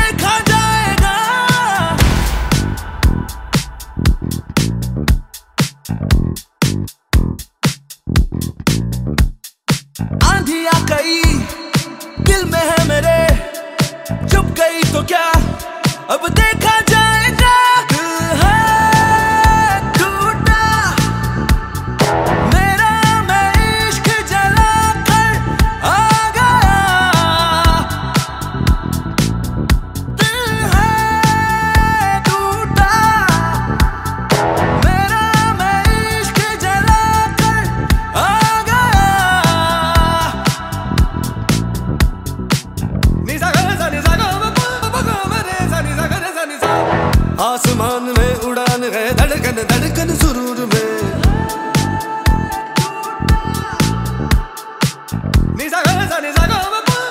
देखा जाएगा। आंधी आ गई दिल में है मेरे, चुप गई तो क्या अब देखा जाएगा। दिल है टूटा मेरा, मैं इश्क जला कर आ गया। दिल है टूटा मेरा, मैं इश्क जला कर आ गया। निसा गा सा निसा गा आसमान में उड़ान है, धड़कन धड़कन सुरूर में। निसा गा सा निसा गा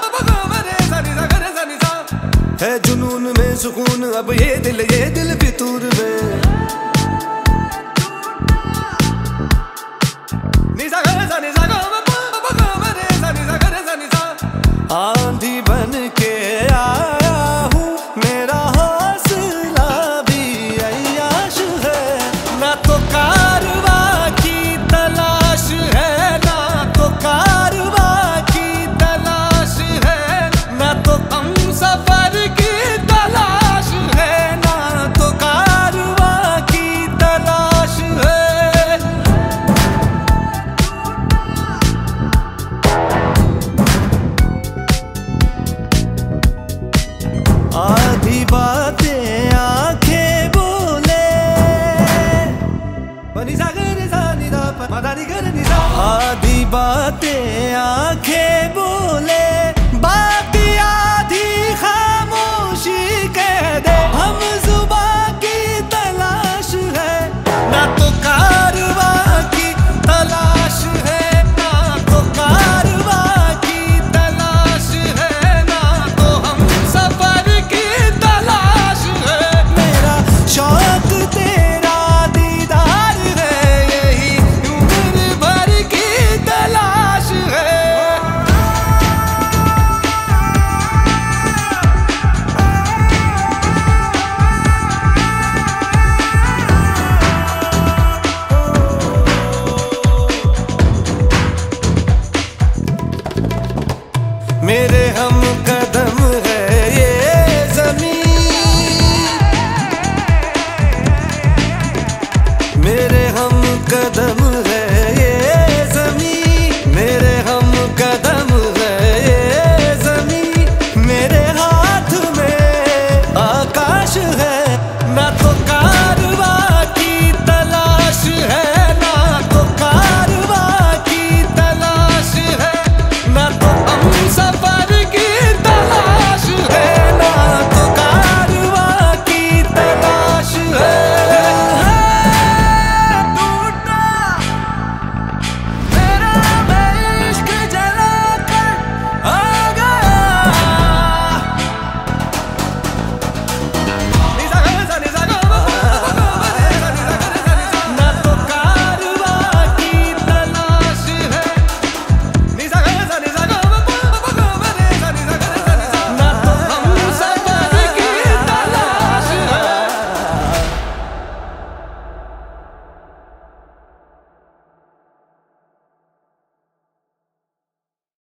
है जुनून में सुकून अब ये दिल फितूर में। निसा गा सा निसा गा आंधी बन के आया हूँ, मेरा हौसला भी अय्याश है। ना तो कारवा की तलाश है, ना तो कारवा की तलाश है, ना तो हम सफर की तलाश है, ना तो कारवा की तलाश है। आधी बातें आंखें बोले, आधी बातें